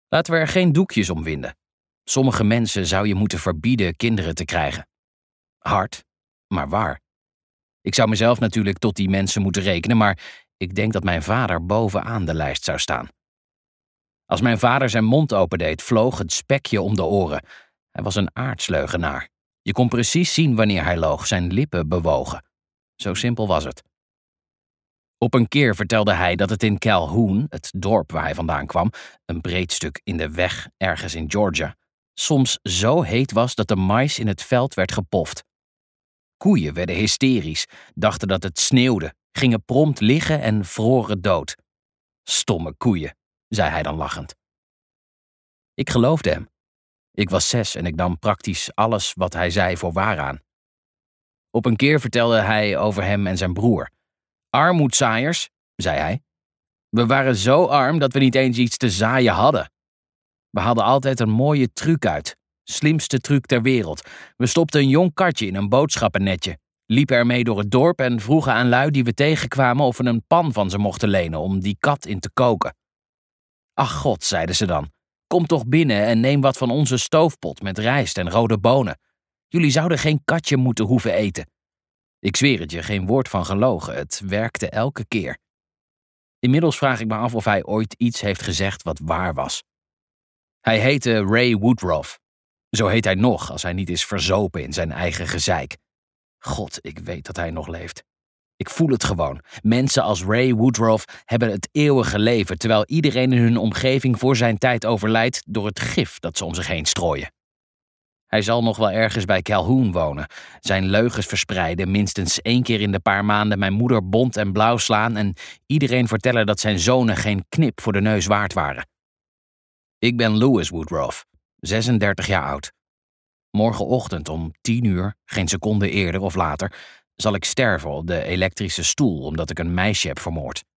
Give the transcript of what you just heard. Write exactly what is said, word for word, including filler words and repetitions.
Laten we er geen doekjes om winden. Sommige mensen zou je moeten verbieden kinderen te krijgen. Hard, maar waar. Ik zou mezelf natuurlijk tot die mensen moeten rekenen, maar ik denk dat mijn vader bovenaan de lijst zou staan. Als mijn vader zijn mond opendeed, vloog het spekje om de oren. Hij was een aardsleugenaar. Je kon precies zien wanneer hij loog, zijn lippen bewogen. Zo simpel was het. Op een keer vertelde hij dat het in Calhoun, het dorp waar hij vandaan kwam, een breed stuk in de weg ergens in Georgia, soms zo heet was dat de mais in het veld werd gepoft. Koeien werden hysterisch, dachten dat het sneeuwde, gingen prompt liggen en vroren dood. Stomme koeien, zei hij dan lachend. Ik geloofde hem. Ik was zes en ik nam praktisch alles wat hij zei voor waar aan. Op een keer vertelde hij over hem en zijn broer. Armoedzaaiers, zei hij. We waren zo arm dat we niet eens iets te zaaien hadden. We hadden altijd een mooie truc uit. Slimste truc ter wereld. We stopten een jong katje in een boodschappennetje, liepen ermee door het dorp en vroegen aan lui die we tegenkwamen of we een pan van ze mochten lenen om die kat in te koken. Ach god, zeiden ze dan, kom toch binnen en neem wat van onze stoofpot met rijst en rode bonen. Jullie zouden geen katje moeten hoeven eten. Ik zweer het je, geen woord van gelogen, het werkte elke keer. Inmiddels vraag ik me af of hij ooit iets heeft gezegd wat waar was. Hij heette Ray Woodruff. Zo heet hij nog, als hij niet is verzopen in zijn eigen gezeik. God, ik weet dat hij nog leeft. Ik voel het gewoon. Mensen als Ray Woodruff hebben het eeuwige leven, terwijl iedereen in hun omgeving voor zijn tijd overlijdt door het gif dat ze om zich heen strooien. Hij zal nog wel ergens bij Calhoun wonen, zijn leugens verspreiden, minstens één keer in de paar maanden mijn moeder bont en blauw slaan en iedereen vertellen dat zijn zonen geen knip voor de neus waard waren. Ik ben Louis Woodruff, zesendertig jaar oud. Morgenochtend om tien uur, geen seconde eerder of later, zal ik sterven op de elektrische stoel omdat ik een meisje heb vermoord.